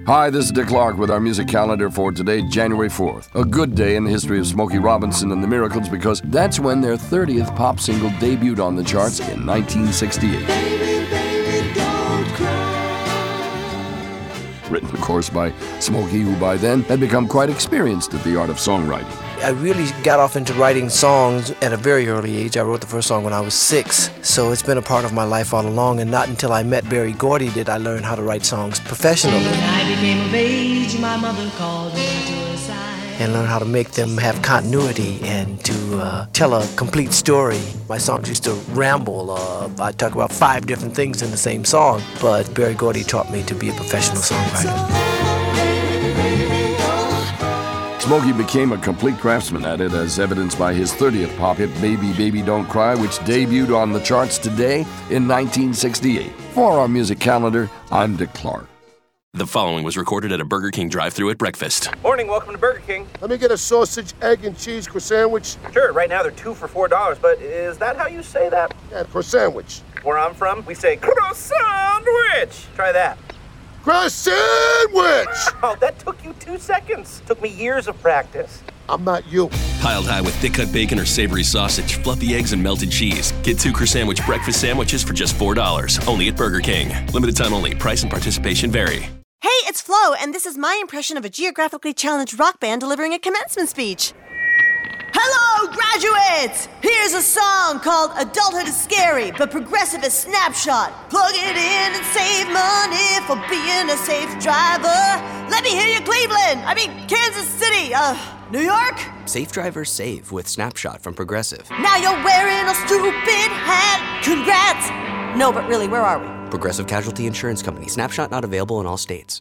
Hi, this is Dick Clark with our music calendar for today, January 4th. A good day in the history of Smokey Robinson and the Miracles because that's when their 30th pop single debuted on the charts in 1968. Baby, baby, don't cry. Written, of course, by Smokey, who by then had become quite experienced at the art of songwriting. I really got off into writing songs at a very early age. I wrote the first song when I was 6, so it's been a part of my life all along, and not until I met Berry Gordy did I learn how to write songs professionally. When I became of age, my mother called me to her side. And learn how to make them have continuity and to tell a complete story. My songs used to ramble. I talk about 5 different things in the same song, but Berry Gordy taught me to be a professional songwriter. Smokey became a complete craftsman at it, as evidenced by his 30th pop hit, Baby, Baby, Don't Cry, which debuted on the charts today in 1968. For our music calendar, I'm Dick Clark. The following was recorded at a Burger King drive-thru at breakfast. Morning, welcome to Burger King. Let me get a sausage, egg, and cheese croissant. Sure, right now they're 2 for $4, but is that how you say that? Yeah, croissant. Where I'm from, we say croissant. Try that. Croissant! Oh, that took you 2 seconds. Took me years of practice. I'm not you. Piled high with thick-cut bacon or savory sausage, fluffy eggs, and melted cheese. Get 2 croissant breakfast sandwiches for just $4. Only at Burger King. Limited time only. Price and participation vary. Hey, it's Flo, and this is my impression of a geographically challenged rock band delivering a commencement speech. Hello, graduates! Here's a song called Adulthood is Scary, but Progressive is Snapshot. Plug it in and save money for being a safe driver. Let me hear you, Cleveland! Kansas City, New York? Safe drivers save with Snapshot from Progressive. Now you're wearing a stupid hat. Congrats! No, but really, where are we? Progressive Casualty Insurance Company. Snapshot not available in all states.